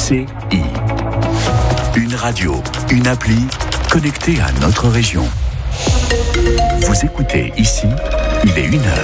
ICI. Une radio, une appli connectée à notre région. Vous écoutez ici, il est 1h.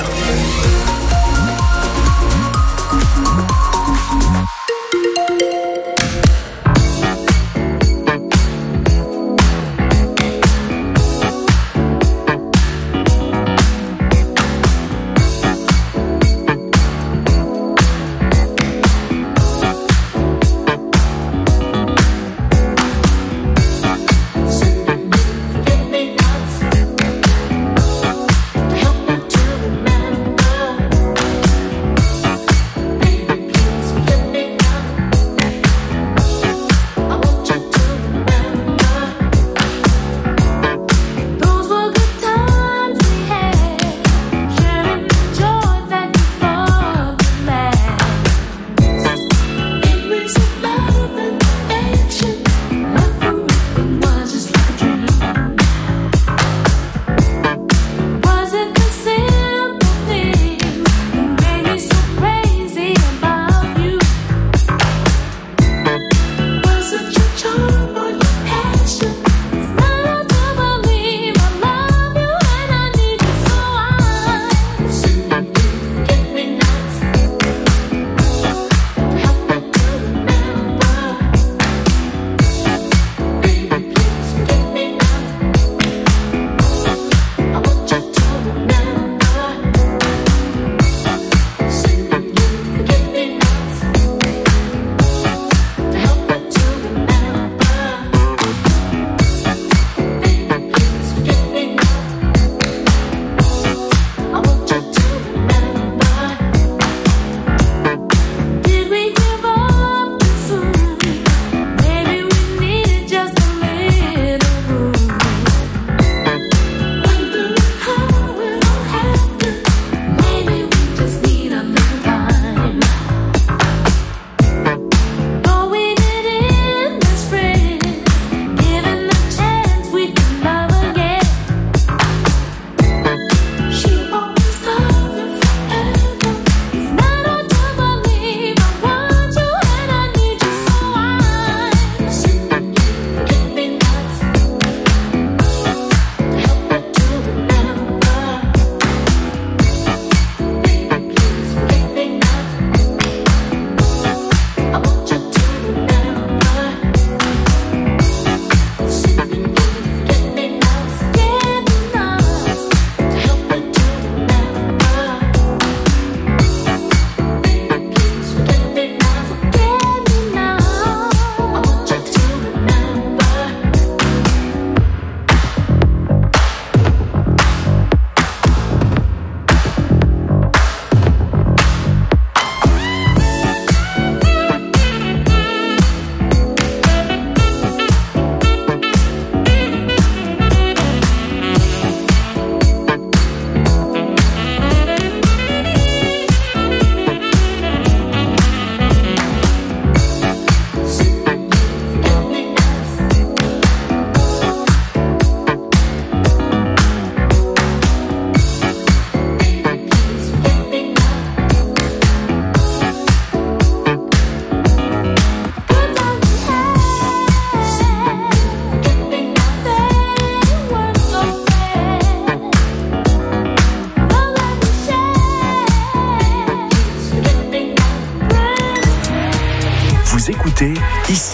Ici.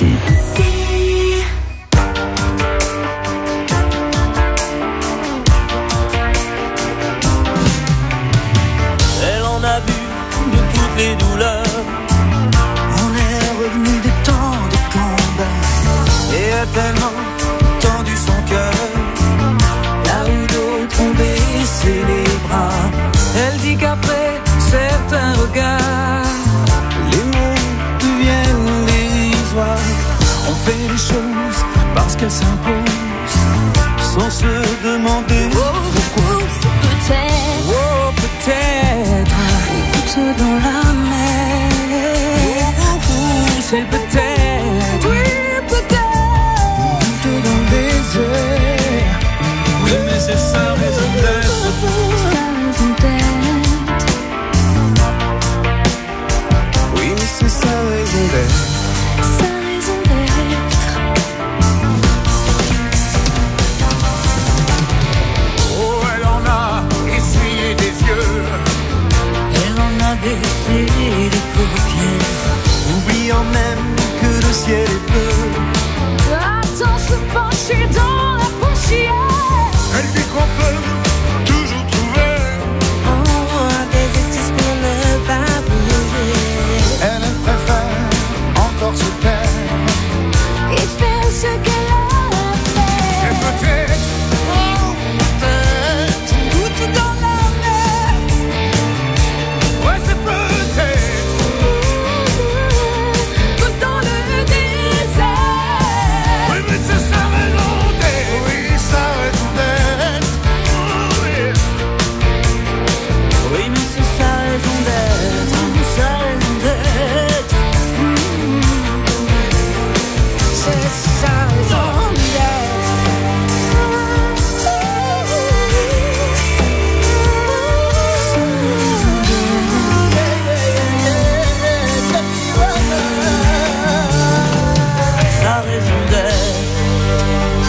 Elle en a vu de toutes les douleurs. On est revenu de temps de combat Et a tellement tendu son cœur. là où d'autres ont baissé les bras. Elle dit qu'après certains regards, Les mots deviennent dérisoires. On fait les choses parce qu'elles s'imposent, sans se demander pourquoi. Peut-être, Oh, peut-être, goutte dans la mer. c'est peut-être, Oui, peut-être, goutte dans le désert. Oui, mais c'est sa raison d'être. sa raison d'être. Oui, mais c'est sa raison d'être. Sa ciel est bleu. Attends se pencher dans la poussière. Elle dit qu'on peut toujours trouver Des excuses pour ne pas bouger. Elle préfère encore se taire Et faire ce qu'elle a fait. Et peut-être, oh, peut-être Une goutte dans la mer. ouais c'est peut-être Goutte dans le désert. oui mais c'est sa raison d'être. Oui sa raison d'être. Oh, oui. Oui, mais c'est sa raison d'être, sa raison d'être. C'est sa raison d'être. Sa raison d'être.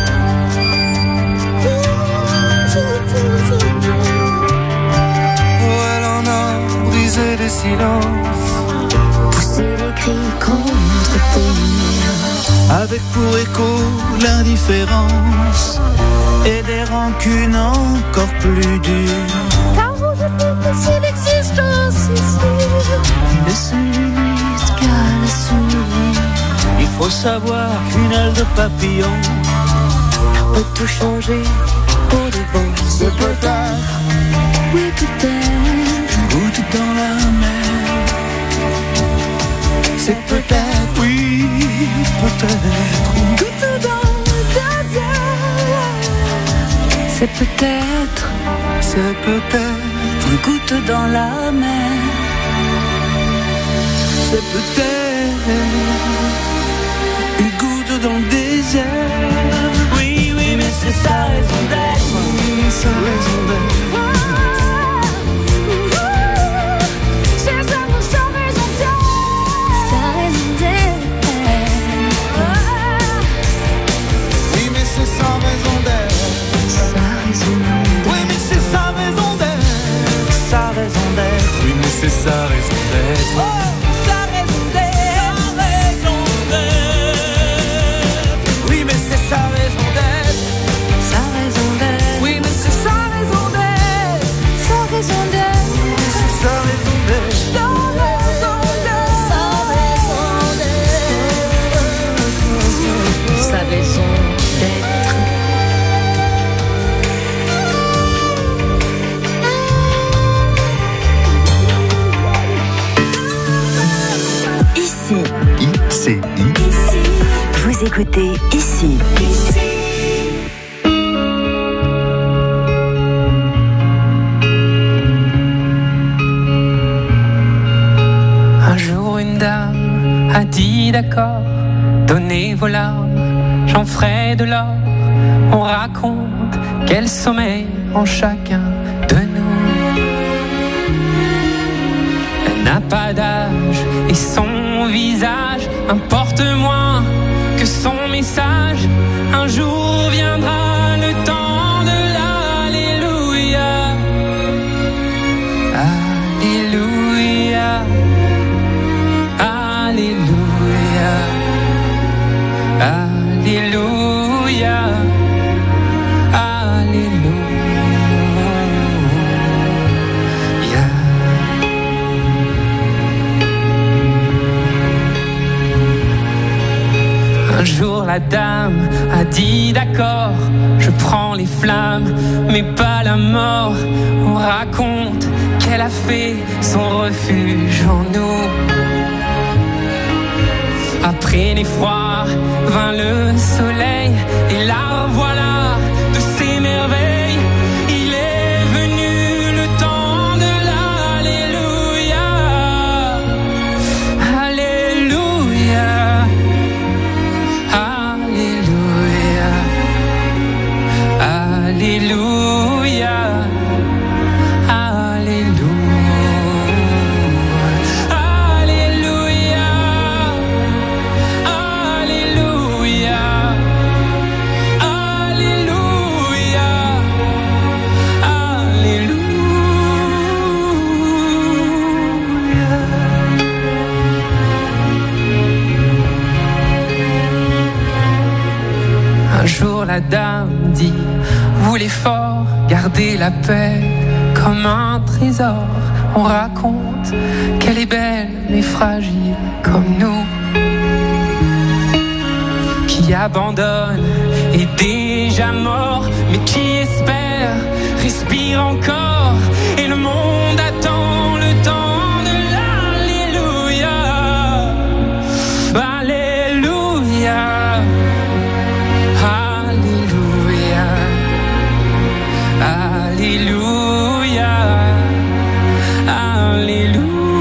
Oh, elle en a brisé les silences Pousser les cris contre tes murs. avec pour écho l'indifférence et des rancunes encore plus dures. Car aujourd'hui, s'il existe aussi Ne se limite qu'à la souris. Il faut savoir qu'une aile de papillon peut tout changer pour de bon. C'est peut-être Oui, peut-être. une goutte dans la mer. C'est peut-être, oui, peut-être Une goutte dans le désert. C'est peut-être c'est peut-être, une goutte dans la mer. c'est peut-être une goutte dans le désert. Oui, oui, mais c'est sa raison d'être. Sa raison d'être. C'est sa raison d'être. Sa raison d'être. Oui, mais c'est sa raison d'être. Sa raison d'être. Oui, mais c'est sa raison d'être. Sa raison d'être. Oui, mais c'est sa raison d'être. Sa raison d'être. Oui, mais c'est sa raison d'être. Sa raison d'être. Oui, mais c'est sa raison d'être. Sa raison d'être. C'est sa raison d'être. Sa raison d'être. Sa raison d'être. Ici, ICI, vous écoutez Ici. Un jour une dame a dit d'accord, donnez vos larmes, j'en ferai de l'or. On raconte quel sommeil en chacun de nous. Elle n'a pas d'âge et son visage importe moins que son message. Un jour viendra le temps de l'Alléluia. Alléluia. Alléluia. Alléluia. Alléluia. Un jour la dame a dit d'accord, je prends les flammes, mais pas la mort. On raconte qu'elle a fait son refuge en nous. Après l'effroi vint le soleil, et la voilà de ses merveilles. Il est venu le temps de l'Alléluia. Alléluia. Alléluia. Alléluia. Alléluia. Alléluia. jour la dame dit, vous les forts, gardez la paix comme un trésor. On raconte qu'elle est belle mais fragile comme nous, qui abandonne est déjà mort, mais qui espère respire encore, et le monde attend le temps de l'alléluia. Alléluia, alléluia, alléluia, alléluia.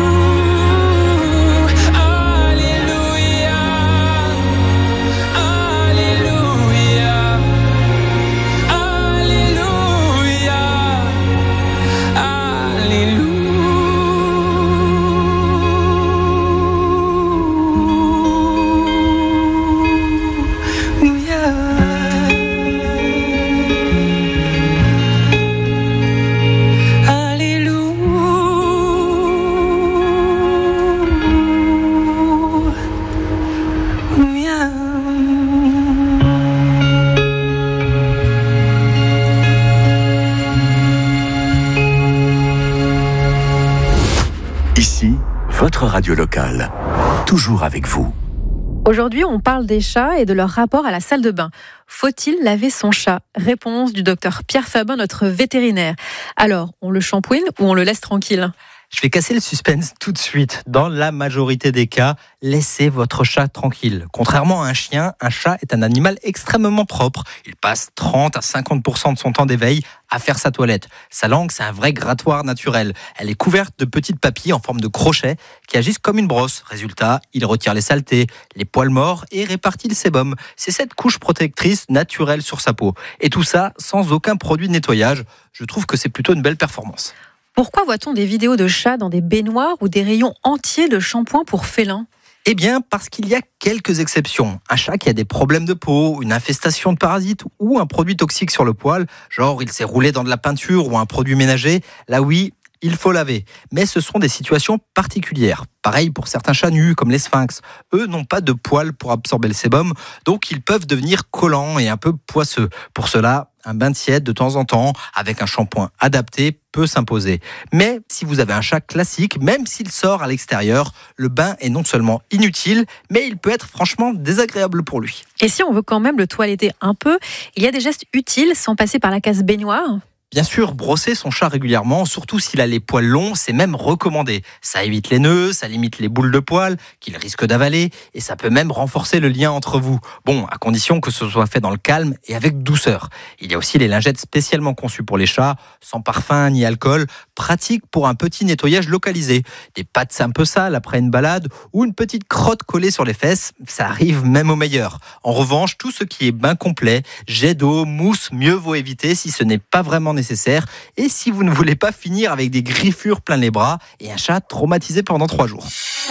Votre radio locale, toujours avec vous. Aujourd'hui, on parle des chats et de leur rapport à la salle de bain. Faut-il laver son chat ? Réponse du docteur Pierre Fabin, notre vétérinaire. Alors, on le shampouine ou on le laisse tranquille ? Je vais casser le suspense tout de suite. Dans la majorité des cas, laissez votre chat tranquille. Contrairement à un chien, un chat est un animal extrêmement propre. Il passe 30 à 50% de son temps d'éveil à faire sa toilette. Sa langue, c'est un vrai grattoir naturel. Elle est couverte de petites papilles en forme de crochets qui agissent comme une brosse. Résultat, il retire les saletés, les poils morts et répartit le sébum. C'est cette couche protectrice naturelle sur sa peau. Et tout ça sans aucun produit de nettoyage. Je trouve que c'est plutôt une belle performance. Pourquoi voit-on des vidéos de chats dans des baignoires ou des rayons entiers de shampoing pour félins ? Eh bien, parce qu'il y a quelques exceptions. Un chat qui a des problèmes de peau, une infestation de parasites ou un produit toxique sur le poil, genre il s'est roulé dans de la peinture ou un produit ménager, là oui, il faut laver. Mais ce sont des situations particulières. Pareil pour certains chats nus, comme les sphinx. Eux n'ont pas de poils pour absorber le sébum, donc ils peuvent devenir collants et un peu poisseux. Pour cela, un bain tiède de temps en temps, avec un shampoing adapté, peut s'imposer. Mais si vous avez un chat classique, même s'il sort à l'extérieur, le bain est non seulement inutile, mais il peut être franchement désagréable pour lui. Et si on veut quand même le toiletter un peu, il y a des gestes utiles sans passer par la case baignoire ? Bien sûr, brosser son chat régulièrement, surtout s'il a les poils longs, c'est même recommandé. Ça évite les nœuds, ça limite les boules de poils qu'il risque d'avaler et ça peut même renforcer le lien entre vous. Bon, à condition que ce soit fait dans le calme et avec douceur. Il y a aussi les lingettes spécialement conçues pour les chats, sans parfum ni alcool, pratiques pour un petit nettoyage localisé. Des pattes un peu sales après une balade ou une petite crotte collée sur les fesses, ça arrive même au meilleur. En revanche, tout ce qui est bain complet, jet d'eau, mousse, mieux vaut éviter si ce n'est pas vraiment nécessaire. Et si vous ne voulez pas finir avec des griffures plein les bras et un chat traumatisé pendant 3 jours.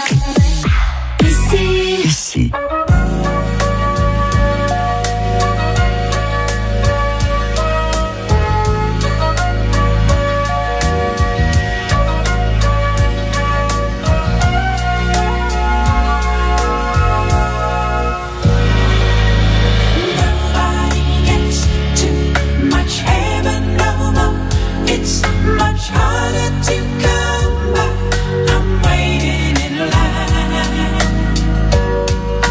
Ici. It's much harder to come by. I'm waiting in line.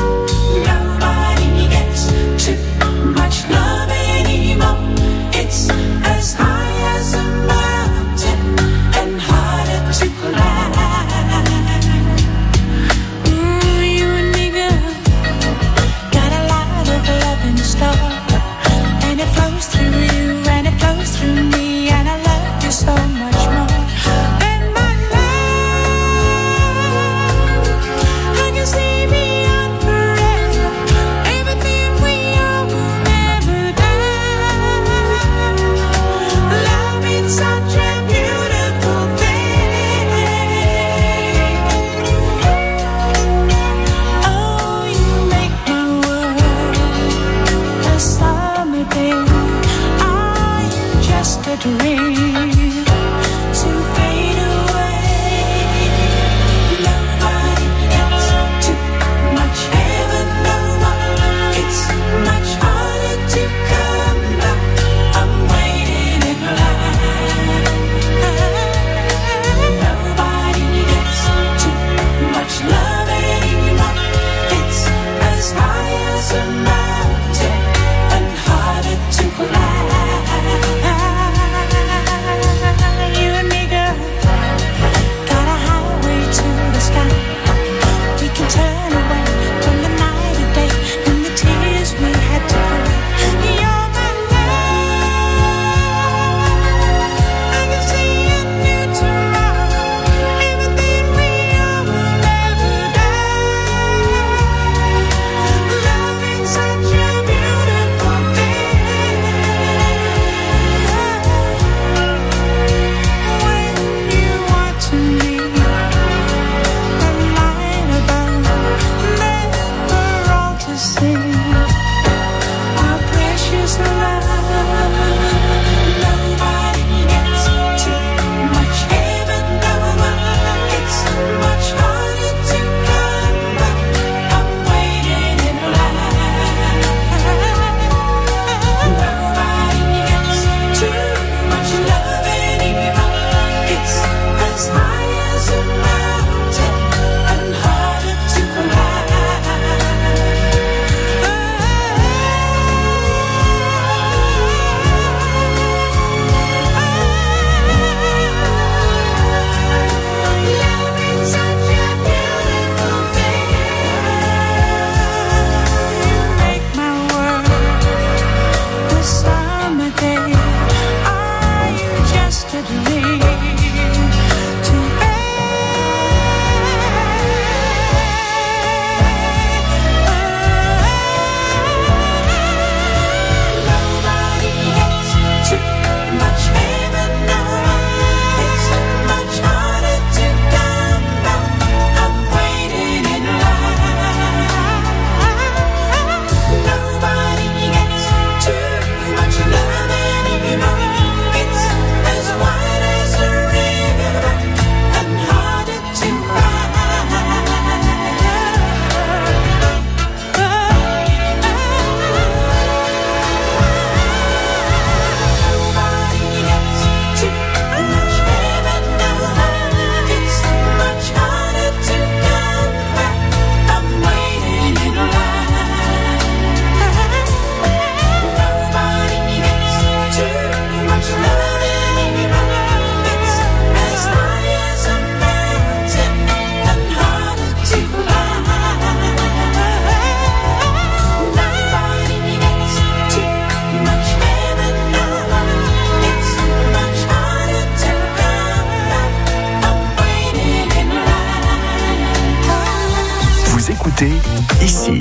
ici.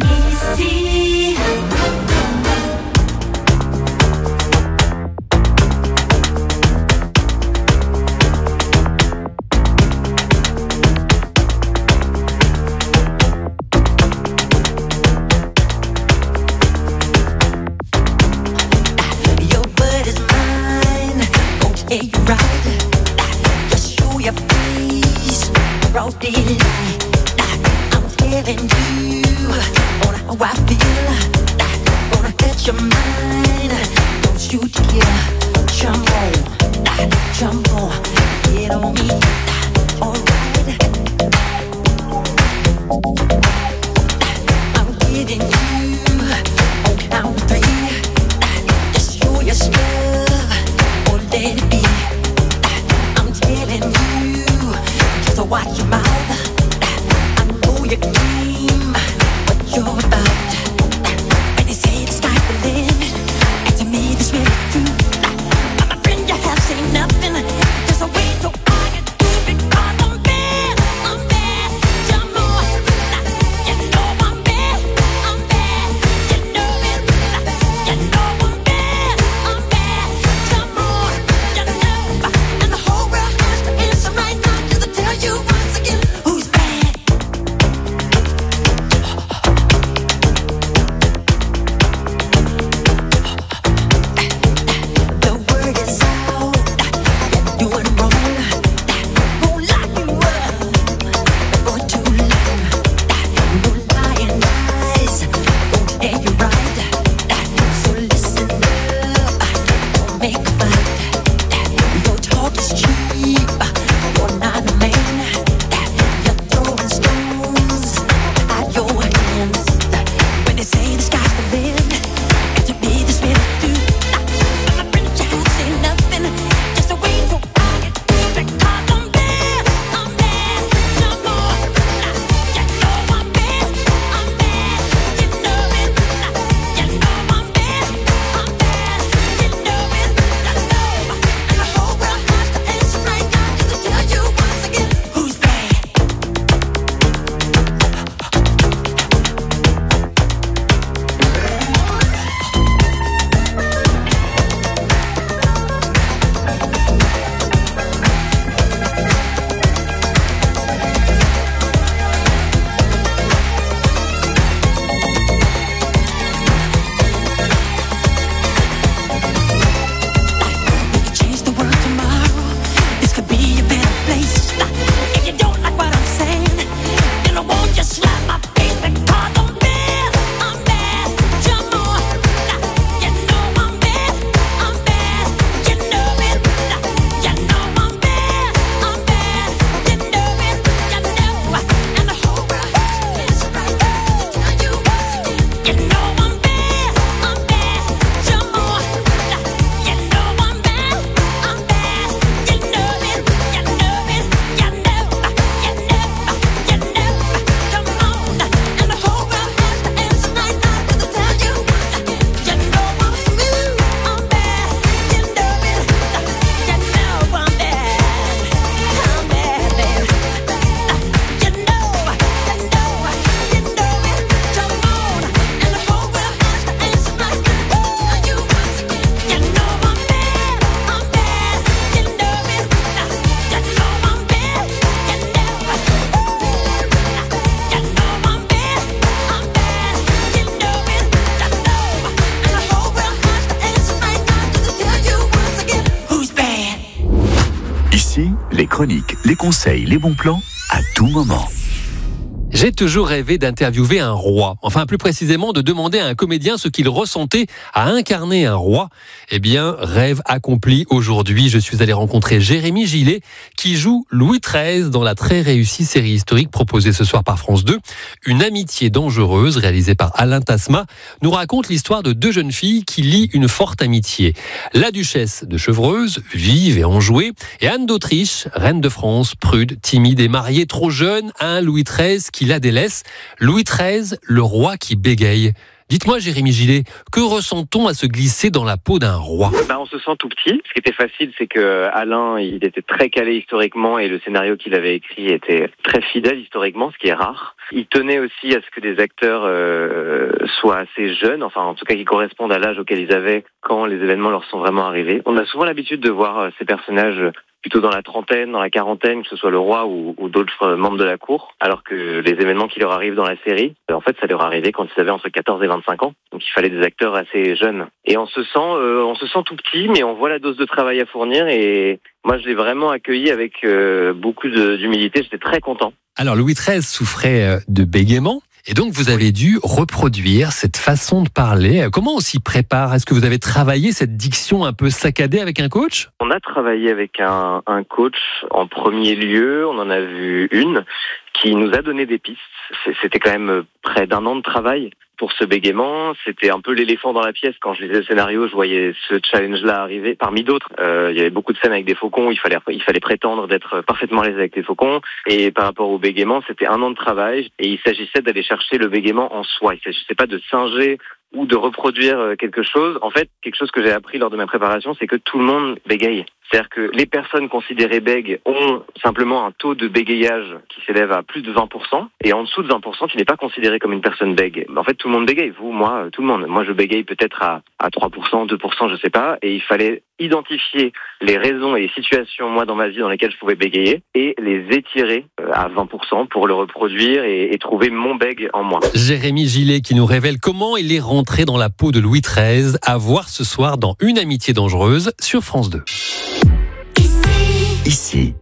Your word is mine, gon' tell you right. Just show your face, broad daylight. I'm telling you on how I feel. Gonna catch your mind, don't you dare jump on, get on me, alright. I'm getting you on count three. Just show your stuff, or let it be. I'm telling you, just to watch your mouth. I know your game, what you're about. When they say the sky's the limit, and to me this really true. My friend, you have seen nothing. Just wait till I get through, because I'm bad, jump on. You know I'm bad, you know it. You know I'm bad, jump on. You know, and the whole world has to answer right now, just to tell you once again who's bad. The word is out, you're doing wrong. Won't lock you up for too long. No lying eyes, won't tell you right. So listen up, don't make a fight. Your talk is cheap, you're not a man. You're throwing stones at your hands. When they say the sky's the limit, and to me this really do. My friend, you have seen nothing. Just wait till I get through, because I'm bad, jump on. You know I'm bad, you know it. You know I'm bad, you know it. I know, and the whole world has to answer right now, just to tell you once again who's bad. Change the world tomorrow. This could be a better place. If you don't like what I'm saying, then I won't just slap my face, because I'm bad, jump on. You know I'm bad, you know it. You know I'm bad, you know it. You know, and the whole world is right to tell you once again. You know I'm bad, jump on. You know I'm bad, you know it. You know it, you know, come on. And the whole world has to answer right now, just to tell you once again. You know I'm smooth, I'm bad, you know it. You know I'm bad, baby. You know it, come on. And the whole world has to answer right now, just to tell you once again. You know I'm bad, you know it. You know I'm bad, you know it. You know I'm bad, you know it. I know, and the whole world has to answer right now, just to tell you once again who's bad. Ici, les chroniques, les conseils, les bons plans, à tout moment. J'ai toujours rêvé d'interviewer un roi, enfin plus précisément de demander à un comédien ce qu'il ressentait à incarner un roi. Eh bien, rêve accompli aujourd'hui. Je suis allé rencontrer Jérémy Gillet qui joue Louis XIII dans la très réussie série historique proposée ce soir par France 2. Une amitié dangereuse réalisée par Alain Tasma nous raconte l'histoire de deux jeunes filles qui lient une forte amitié. La duchesse de Chevreuse, vive et enjouée, et Anne d'Autriche, reine de France, prude, timide et mariée trop jeune à un Louis XIII qui la délaisse. Louis XIII, le roi qui bégaye. Dites-moi, Jérémy Gillet, que ressent-on à se glisser dans la peau d'un roi ? On se sent tout petit. Ce qui était facile, c'est que Alain, il était très calé historiquement et le scénario qu'il avait écrit était très fidèle historiquement, ce qui est rare. Il tenait aussi à ce que des acteurs soient assez jeunes, enfin en tout cas qui correspondent à l'âge auquel ils avaient quand les événements leur sont vraiment arrivés. On a souvent l'habitude de voir ces personnages plutôt dans la trentaine, dans la quarantaine, que ce soit le roi ou d'autres membres de la cour, alors que les événements qui leur arrivent dans la série, en fait, ça leur arrivait quand ils avaient entre 14 et 25 ans. Donc il fallait des acteurs assez jeunes. Et on se sent tout petit, mais on voit la dose de travail à fournir et moi, je l'ai vraiment accueilli avec beaucoup d'humilité. J'étais très content. Alors, Louis XIII souffrait de bégaiement. Et donc, vous avez dû reproduire cette façon de parler. Comment on s'y prépare ? Est-ce que vous avez travaillé cette diction un peu saccadée avec un coach ? On a travaillé avec un coach en premier lieu. On en a vu une qui nous a donné des pistes. C'était quand même près d'1 an de travail pour ce bégaiement. C'était un peu l'éléphant dans la pièce. Quand je lisais le scénario, je voyais ce challenge-là arriver. Parmi d'autres, il y avait beaucoup de scènes avec des faucons. Il fallait prétendre d'être parfaitement à l'aise avec des faucons. Et par rapport au bégaiement, c'était 1 an de travail. Et il s'agissait d'aller chercher le bégaiement en soi. Il s'agissait pas de singer ou de reproduire quelque chose. En fait, quelque chose que j'ai appris lors de ma préparation, c'est que tout le monde bégaye. C'est-à-dire que les personnes considérées bègues ont simplement un taux de bégayage qui s'élève à plus de 20%, et en dessous de 20%, tu n'es pas considéré comme une personne bègue. En fait, tout le monde bégaye. Vous, moi, tout le monde. Moi, je bégaye peut-être à 3%, 2%, je sais pas, et il fallait identifier les raisons et les situations, moi, dans ma vie, dans lesquelles je pouvais bégayer, et les étirer à 20% pour le reproduire et trouver mon bègue en moi. Jérémy Gillet qui nous révèle comment il est rentré dans la peau de Louis XIII, à voir ce soir dans Une amitié dangereuse sur France 2. Ici.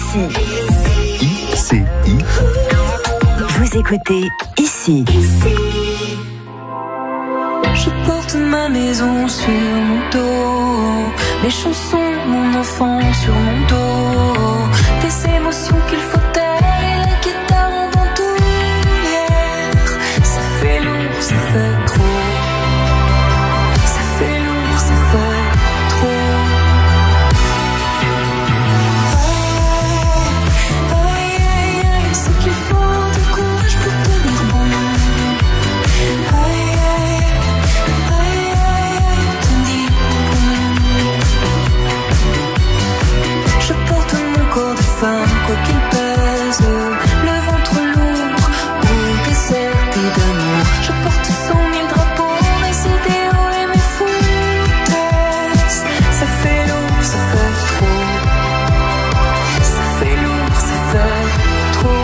Ici. ICI. Vous écoutez Ici. Je porte ma maison sur mon dos, mes chansons, mon enfant sur mon dos, des émotions qu'il faut taire et la guitare en bandoulière. Ça fait lourd, ça fait trop. Ça fait lourd, ça fait trop. Aïe, aïe, aïe, c'est qu'il faut du courage pour tenir bon. Aïe, aïe, aïe, aïe, tenir bon. Je porte mon corps de femme, quoi qu'il pèse, le ventre lourd, pour desservi d'amour. Je porte 100 000 drapeaux, mes idéaux et mes foutaises. Ça fait lourd, ça fait trop. Ça fait lourd, ça fait trop.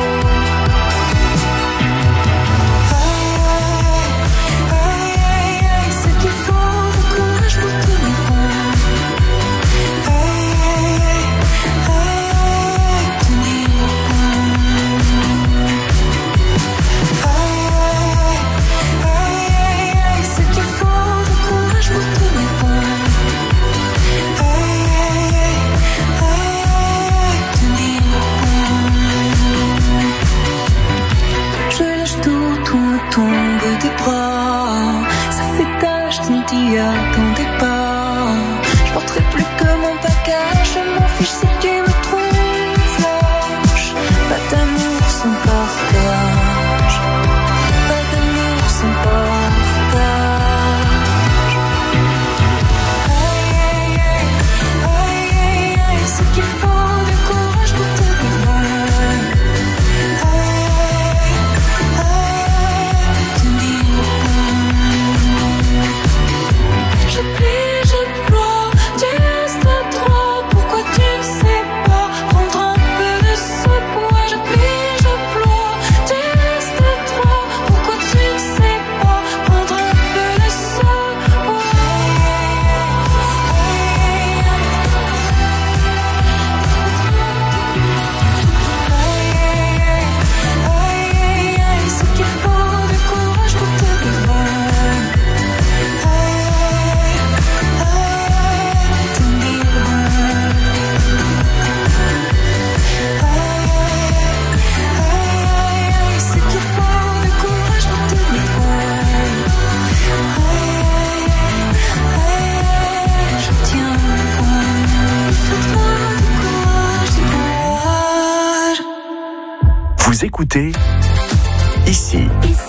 Aïe, aïe, aïe, c'est qu'il faut du courage pour tenir bon. Aïe, aïe, aïe, tenir bon. Aïe, aïe, aïe, c'est qu'il faut du courage pour tenir bon. Aïe, aïe, tenir bon. Je lâche tout me tombe des bras. Ça fait tâche, tu ne t'y attendais pas. Je porterai plus que mon bagage. Je m'en fiche si tu me trouves lâche. Pas d'amour sans partage. Pas d'amour sans partage. Aïe, aïe, aïe, aïe, aïe, aïe, c'est qu'il faut du courage pour tenir bon. Aïe, aïe, tenir bon. Je plie, je ploie, tu restes à droit. Pourquoi tu ne sais pas prendre un peu de ce poids? Je plie, je ploie, tu restes à droit. Pourquoi tu ne sais pas prendre un peu de ce poids? Aïe, aïe, aïe, c'est qu'il faut du courage pour tenir bon. Tenir bon. Aïe, c'est qu'il faut du courage pour tenir bon. Je tiens bon. Il faudra du courage, du courage. Vous écoutez Ici.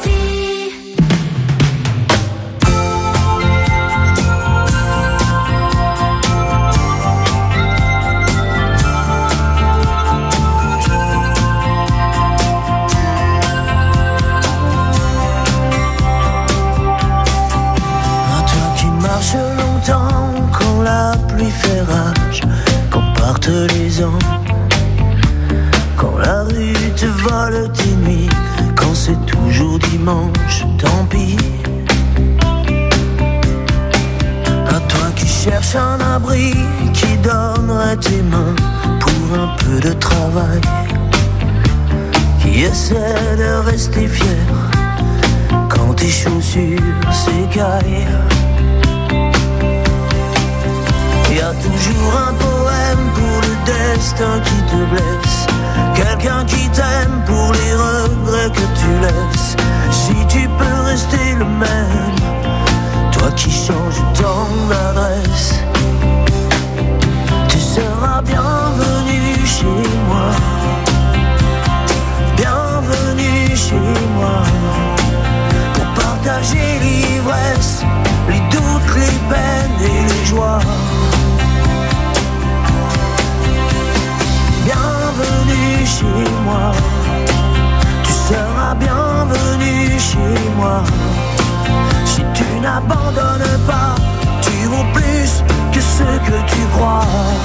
Toi qui marches longtemps quand la pluie fait rage, quand partent les ans, quand la rue te vole tes nuits, quand c'est toujours dimanche, tant pis. À toi qui cherches un abri, qui donnerait tes mains pour un peu de travail, qui essaie de rester fier quand tes chaussures s'écaillent. Y a toujours un poème pour le destin qui te blesse, quelqu'un qui t'aime pour les regrets que tu laisses. Si tu peux rester le même, toi qui changes ton adresse, tu seras bienvenu chez moi. Bienvenue chez moi, pour partager l'ivresse, les doutes, les peines et les joies. Bienvenue chez moi, tu seras bienvenu chez moi. Si tu n'abandonnes pas, tu vaux plus que ce que tu crois.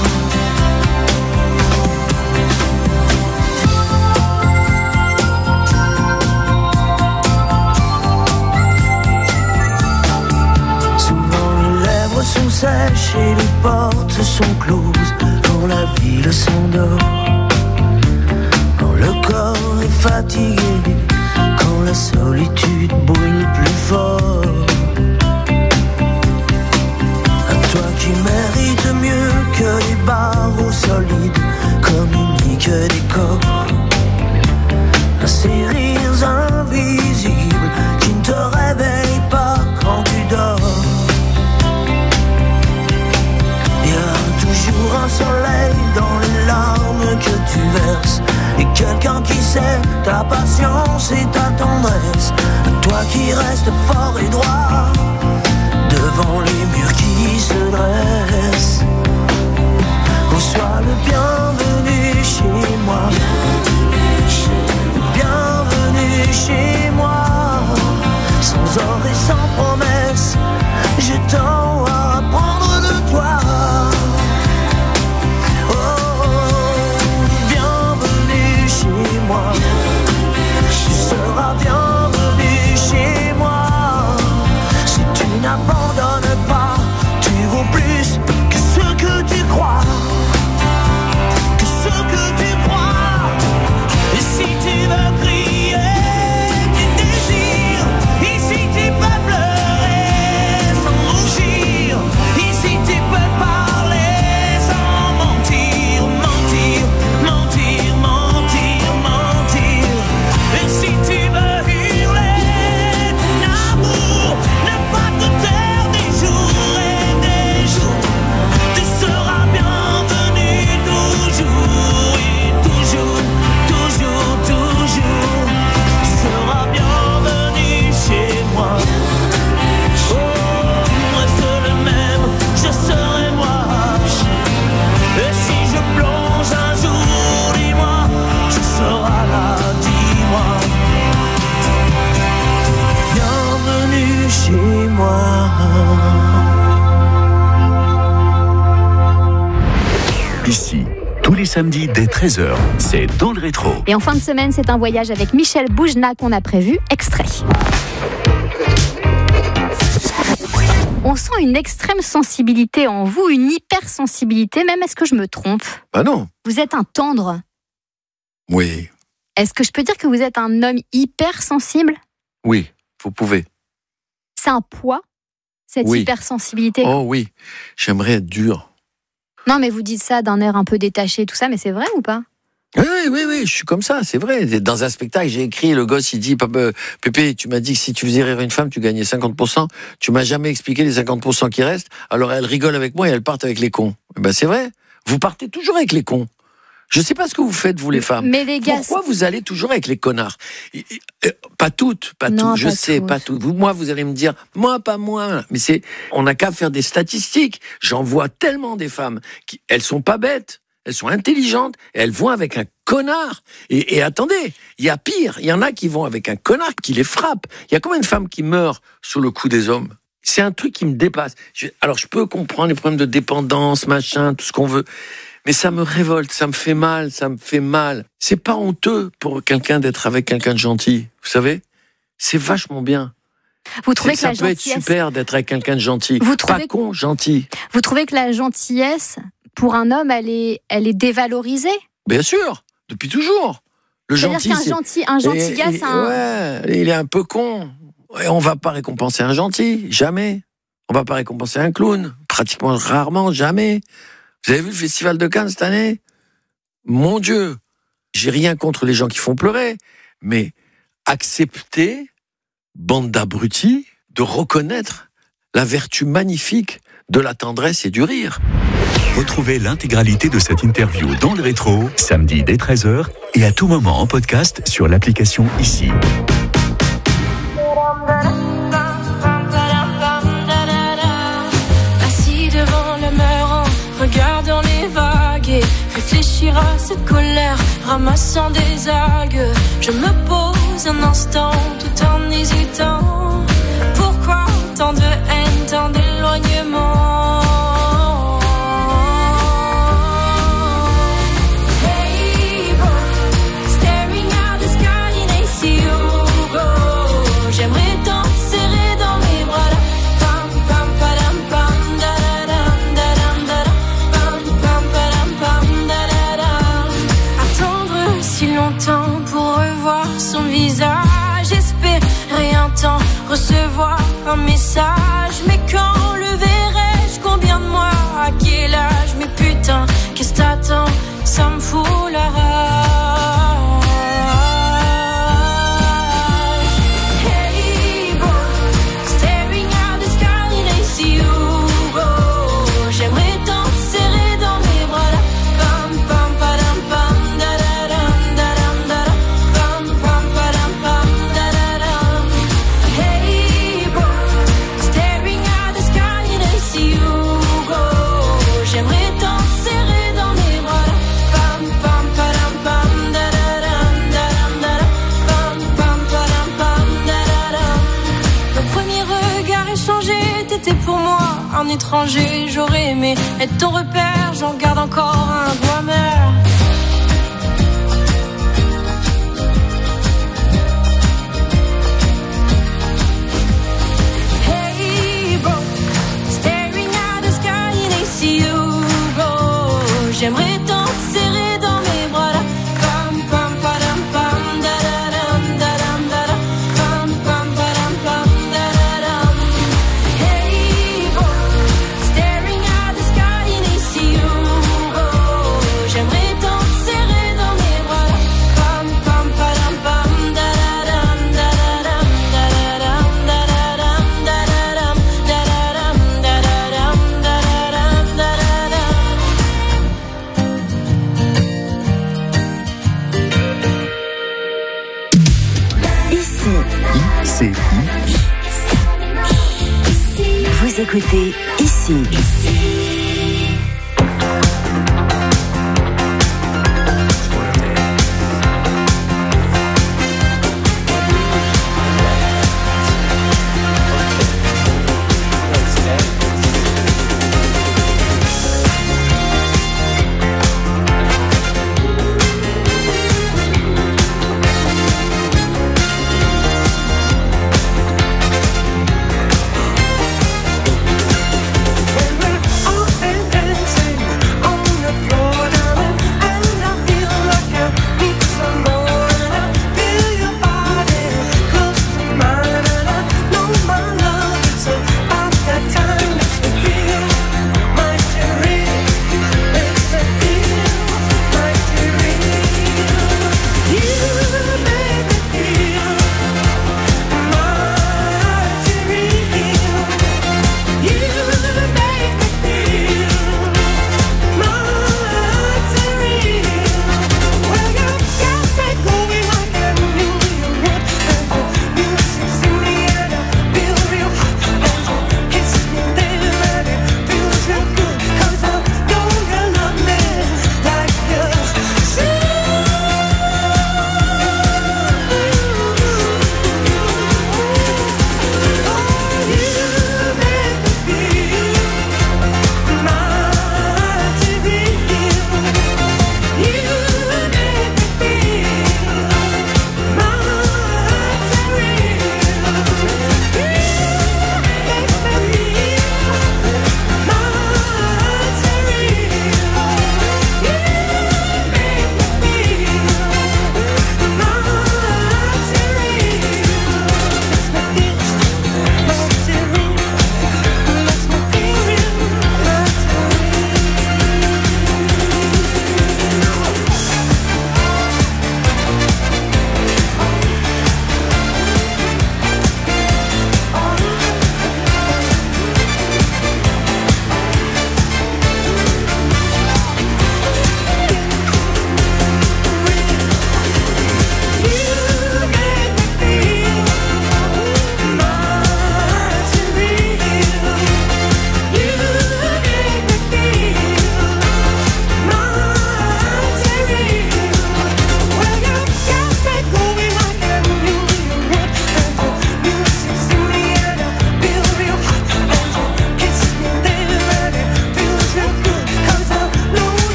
Souvent les lèvres sont sèches et les portes sont closes quand la ville s'endort. fatigué quand la solitude brûle plus fort. À toi qui mérites mieux que les barreaux solides, communique des corps. À ces rires invisibles qui ne te réveillent pas quand tu dors. Il y a toujours un soleil dans les larmes que tu verses, et quelqu'un qui sait ta patience et ta tendresse. Toi qui restes fort et droit devant les murs qui se dressent. Oh, sois le bienvenu chez moi. Bienvenue chez moi. Sans or et sans promesse, j'ai tant à apprendre de toi. Moi. Tu seras bienvenu chez moi. Si tu n'abandonnes pas, tu vaux plus que ce que tu crois. Que ce que tu crois. Et si tu veux crier tes désirs, ici tu peux pleurer sans rougir. Ici tu peux parler sans mentir, mentir, mentir, mentir. Et si tu veux hurler ton amour, ne pas te taire des jours et des jours. Tu seras bienvenu toujours et toujours, toujours, toujours. Tu seras bienvenu chez moi. Oh, reste le même, je serai moi. Et si je plonge un jour, dis-moi, tu seras là. Bienvenue chez moi. Ici, tous les samedis dès 13h, c'est Dans le Rétro. Et en fin de semaine, c'est un voyage avec Michel Boujna qu'on a prévu, extrait. On sent une extrême sensibilité en vous, une hypersensibilité, même est-ce que je me trompe ? Bah non. Vous êtes un tendre. Oui. Est-ce que je peux dire que vous êtes un homme hypersensible ? Oui, vous pouvez. C'est un poids, cette hypersensibilité ? Oh oui, j'aimerais être dur. Non, mais vous dites ça d'un air un peu détaché, tout ça, mais c'est vrai ou pas ? Oui, je suis comme ça, c'est vrai. Dans un spectacle, j'ai écrit, le gosse, il dit, Pépé, tu m'as dit que si tu faisais rire une femme, tu gagnais 50%. Tu m'as jamais expliqué les 50% qui restent. Alors elle rigole avec moi et elle part avec les cons. Ben c'est vrai, vous partez toujours avec les cons. Je sais pas ce que vous faites, vous les femmes. Mais les gars, pourquoi vous allez toujours avec les connards ? Pas toutes, non, je sais, pas toutes. Moi, vous allez me dire, moi, pas moi. Mais on n'a qu'à faire des statistiques. J'en vois tellement des femmes elles sont pas bêtes, elles sont intelligentes, et elles vont avec un connard. Et attendez, il y a pire. Il y en a qui vont avec un connard qui les frappe. Il y a combien de femmes qui meurent sous le coup des hommes ? C'est un truc qui me dépasse. Alors, je peux comprendre les problèmes de dépendance, machin, tout ce qu'on veut. Mais ça me révolte, ça me fait mal. C'est pas honteux pour quelqu'un d'être avec quelqu'un de gentil, vous savez ? C'est vachement bien. Vous trouvez que ça la peut gentillesse... être super d'être avec quelqu'un de gentil. Pas con, gentil. Vous trouvez que la gentillesse, pour un homme, elle est dévalorisée ? Bien sûr, depuis toujours. C'est-à-dire qu'un gentil gars, c'est un... Ouais, il est un peu con. Et on va pas récompenser un gentil, jamais. On va pas récompenser un clown, pratiquement rarement, jamais. Vous avez vu le Festival de Cannes cette année ? Mon Dieu, j'ai rien contre les gens qui font pleurer, mais accepter, bande d'abrutis, de reconnaître la vertu magnifique de la tendresse et du rire. Retrouvez l'intégralité de cette interview dans le rétro, samedi dès 13h et à tout moment en podcast sur l'application Ici. Assis devant le mur, regardant les vagues et réfléchir à cette colère, ramassant des algues. Je me pose un instant tout en hésitant. Pourquoi tant de haine, tant d'éloignement? Hey boy, staring at the sky and I see you go. J'aimerais tant te serrer dans mes bras là. Pam pam padam pam da da dam da dam da da. Pam pam padam pam da da dam. Attendre si longtemps pour revoir recevoir un message. Mais quand le verrai-je, combien de mois, à quel âge? Mais putain, qu'est-ce que t'attends? Ça me fout la rage. Hey bro, staring at the sky and I see you go. J'aimerais tant te serrer dans mes bras là. Pam pam padam pam da da dam da dam da dam. Pam pam padam pam da da dam. Hey bro, staring at the sky and I see you go. J'aimerais tant te serrer dans mes bras là. Pam pam padam pam da da dam da dam da dam. Pam pam padam pam da da dam. Nos premiers regards échangés, t'étais pour moi un étranger. J'aurais aimé être ton repère, j'en garde encore un goût amer. Hey bro, staring at the sky and I see you go. J'aimerais tant te serrer dans mes bras là. Pam pam padam pam da da dam da dam da dam. Pam pam padam pam da da dam. Hey bro, staring at the sky and I see you go. J'aimerais tant te serrer dans mes bras là. Pam pam padam pam da da dam da da dam da da dam da da dam da da dam da da dam da da dam da da dam da da dam. Ici, vous écoutez Ici. I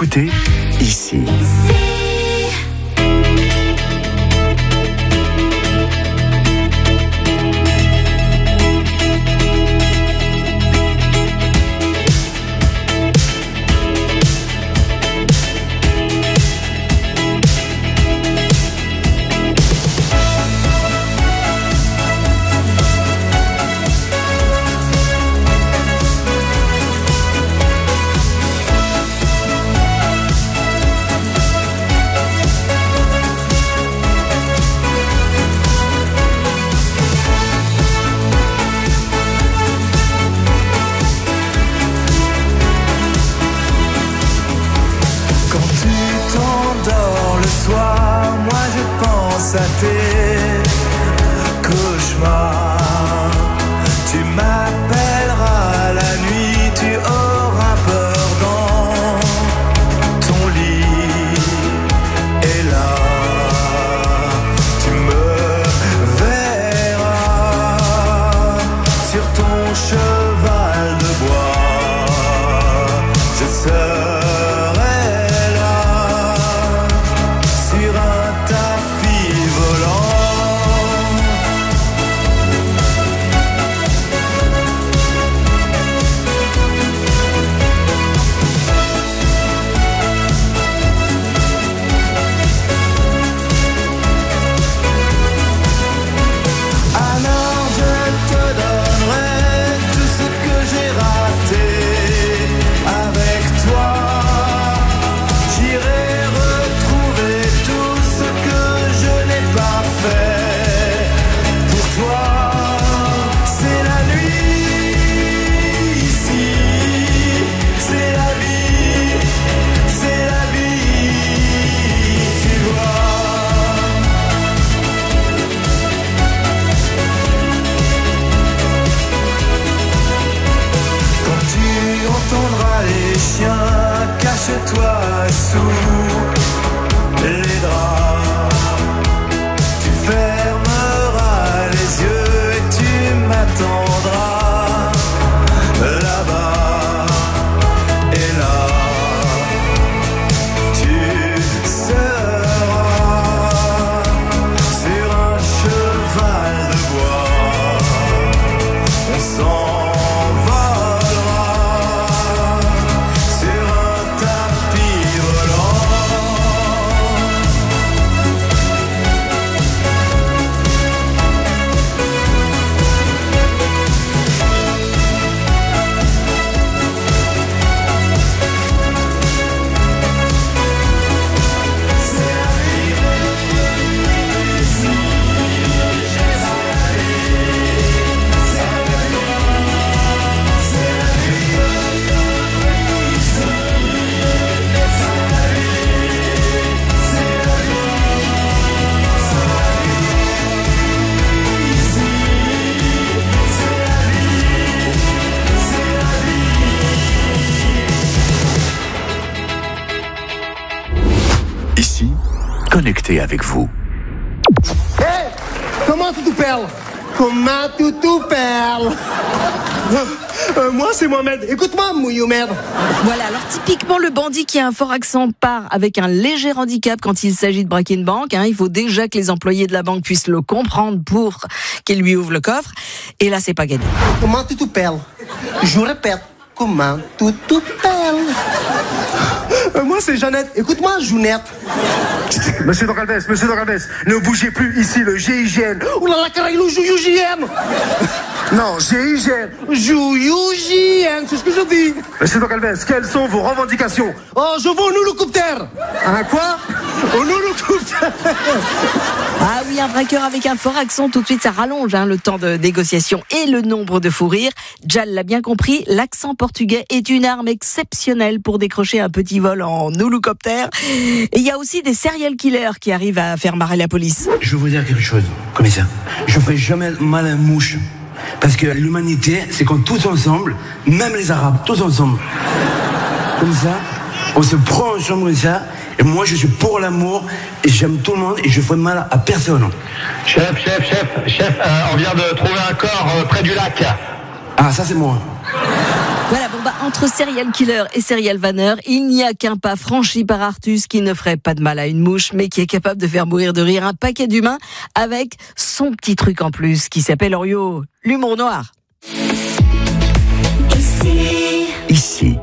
écoutez ici. À tes cauchemars, tu m'appelleras la nuit, tu auras peur dans ton lit, et là tu me verras sur ton cheval de bois, je serai là sur un tapis volant. Alors je te donnerai tout ce que j'ai raté avec toi. J'irai retrouver tout ce que je n'ai pas fait pour toi. C'est la nuit ici, c'est la vie, tu vois. Quand tu entendras les chiens, cache-toi sous les draps. Tu fermeras les yeux et tu m'attendras là-bas. Et là, tu seras sur un cheval de bois. On s'envolera sur un tapis volant. Ici, connecté avec vous. Hey, comment tu perles? Comment tu perles? Moi, c'est Mohamed. Écoute-moi, mouillou merde. Voilà, alors typiquement le bandit qui a un fort accent part avec un léger handicap quand il s'agit de braquer une banque. Il faut déjà que les employés de la banque puissent le comprendre pour qu'il lui ouvre le coffre. Et là, c'est pas gagné. Comment tu perles? Je répète, comment tu perles? Moi, c'est Jeannette. Écoute-moi, Jounette. Monsieur Dorgalves, ne bougez plus ici, le GIGN. Ouh là là, carrément, JUJN. Non, GIGN. JUJN, c'est ce que je dis. Monsieur Dorgalves, quelles sont vos revendications? Oh, je veux un hélicoptère. Un quoi? Un hélicoptère. Ah oui, un braqueur avec un fort accent, tout de suite ça rallonge le temps de négociation et le nombre de fous rires. Jal l'a bien compris, l'accent portugais est une arme exceptionnelle pour décrocher un petit vol en hélicoptère. Et il y a aussi des serial killers qui arrivent à faire marrer la police. Je vais vous dire quelque chose, commissaire. Je ne fais jamais mal à une mouche. Parce que l'humanité, c'est qu'on tous ensemble, même les Arabes, tous ensemble. Comme ça, on se prend ensemble comme ça. Et moi, je suis pour l'amour, et j'aime tout le monde, et je fais mal à personne. Chef, on vient de trouver un corps près du lac. Ah, ça c'est moi. Voilà, bon, Entre serial killer et serial vanneur, il n'y a qu'un pas franchi par Artus qui ne ferait pas de mal à une mouche, mais qui est capable de faire mourir de rire un paquet d'humains avec son petit truc en plus qui s'appelle Orio, l'humour noir. Ici.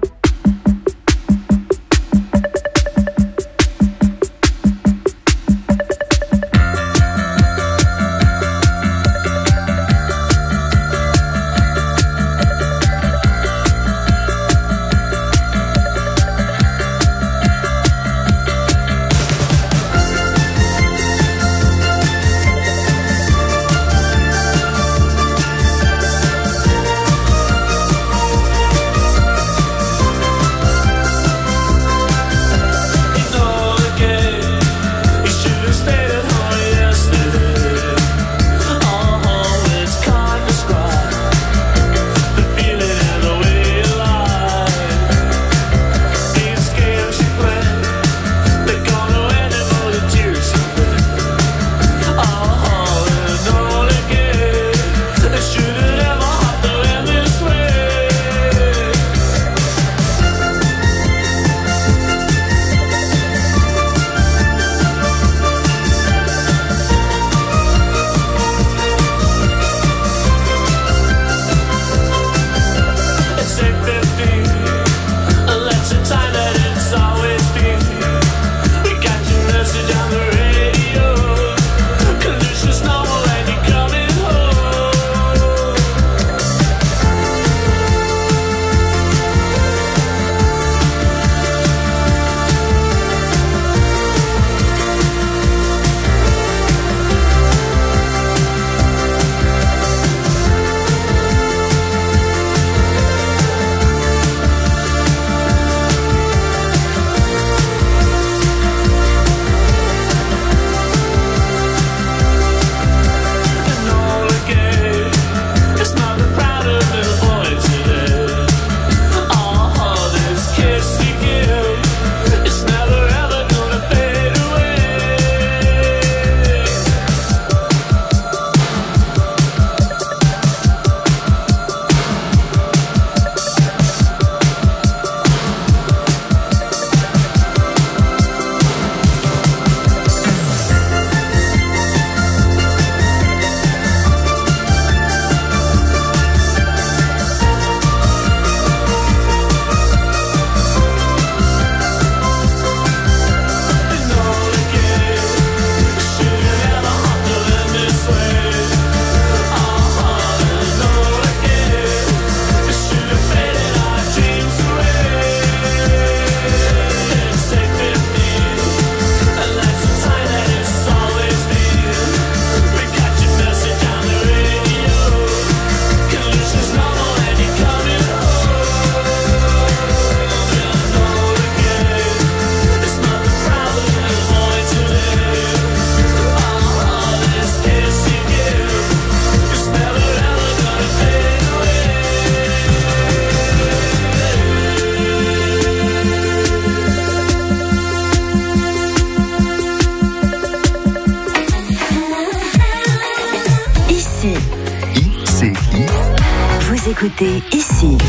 écoutez Ici.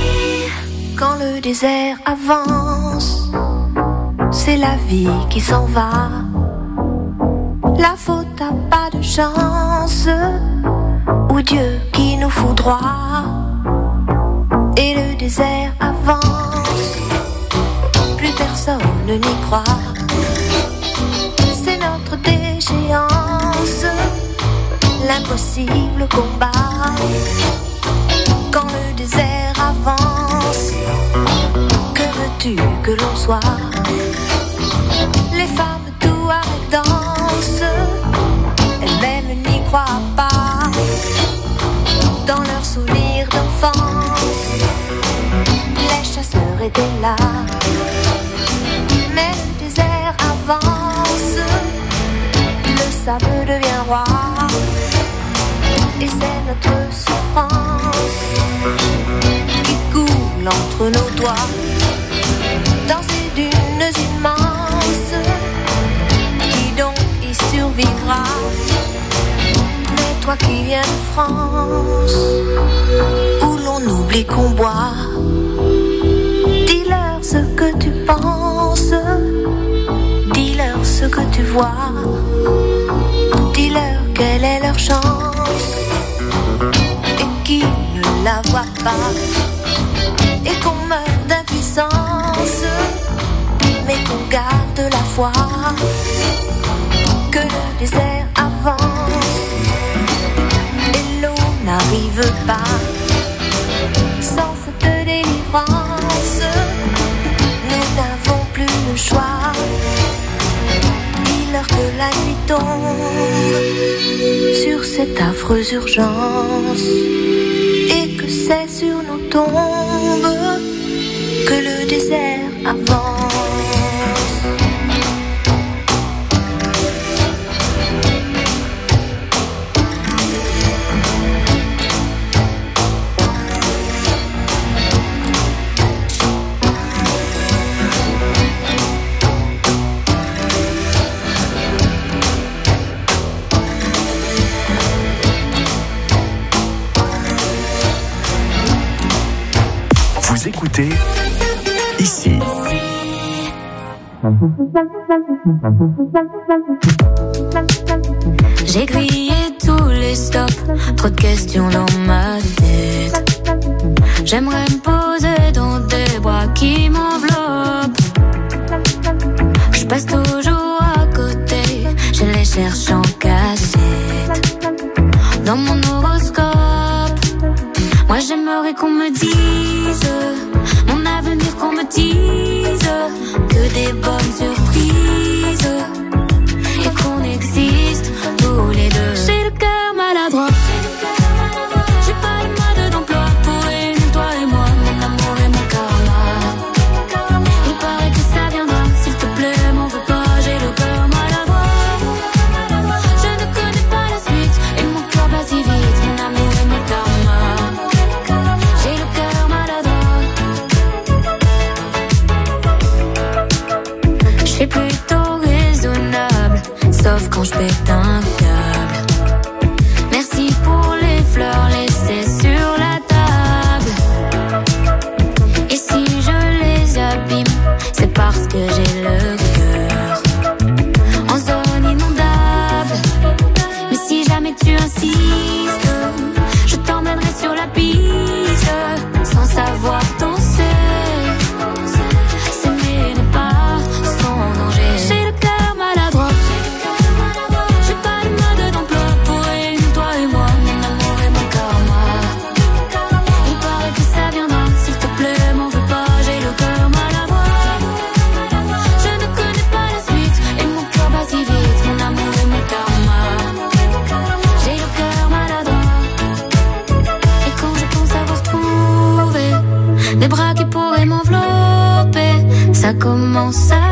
Quand le désert avance, c'est la vie qui s'en va. La faute n'a pas de chance, ou Dieu qui nous foudroie. Et le désert avance, plus personne n'y croit. C'est notre déchéance, l'impossible combat. Quand le désert avance, que veux-tu que l'on soit? Les femmes touareg dansent, elles-mêmes n'y croient pas. Dans leurs souvenirs d'enfance, les chasseurs étaient là. Mais le désert avance, le sable devient roi. Et c'est notre souffrance qui coule entre nos doigts. Dans ces dunes immenses, qui donc y survivra? Mais toi qui viens de France, où l'on oublie qu'on boit, voient. Dis-leur quelle est leur chance et qui ne la voit pas. Et qu'on meurt d'impuissance, mais qu'on garde la foi. Que le désert avance et l'eau n'arrive pas. Sans faute de délivrance, nous n'avons plus le choix. Dis-leur que la nuit tombe sur cette affreuse urgence et que c'est sur nos tombes que le désert avance. Vous écoutez ici. J'ai grillé tous les stops, trop de questions dans ma tête. J'aimerais me poser dans des bras qui m'enveloppent. Je passe toujours à côté, je les cherche en cachette. Dans mon horoscope, moi j'aimerais qu'on me dise mon avenir, qu'on me dise que des bonnes surprises et qu'on existe tous les deux. J'ai le cœur maladroit, j'ai pas le mode d'emploi pour réunir toi et moi, mon amour et mon karma. Il paraît que ça viendra, s'il te plaît m'en veux pas, j'ai le cœur maladroit. Je ne connais pas la suite et mon cœur bat si vite, mon amour et mon karma. J'ai le cœur maladroit. Je suis plutôt raisonnable, sauf quand je pète un câble. Merci pour les fleurs laissées sur la table. Et si je les abîme, c'est parce que j'ai le cœur en zone inondable. Mais si jamais tu insistes, je t'emmènerai sur la piste sans savoir danser. S'aimer n'est pas sans danger. J'ai le cœur maladroit, j'ai pas le mode d'emploi pour réunir toi et moi, mon amour et mon karma. Il paraît que ça viendra, s'il te plaît m'en veux pas, j'ai le cœur maladroit. Je ne connais pas la suite et mon cœur bat si vite, mon amour et mon karma. J'ai le cœur maladroit. Et quand je pense avoir trouvé des bras qui pourraient m'envelopper, ça commence à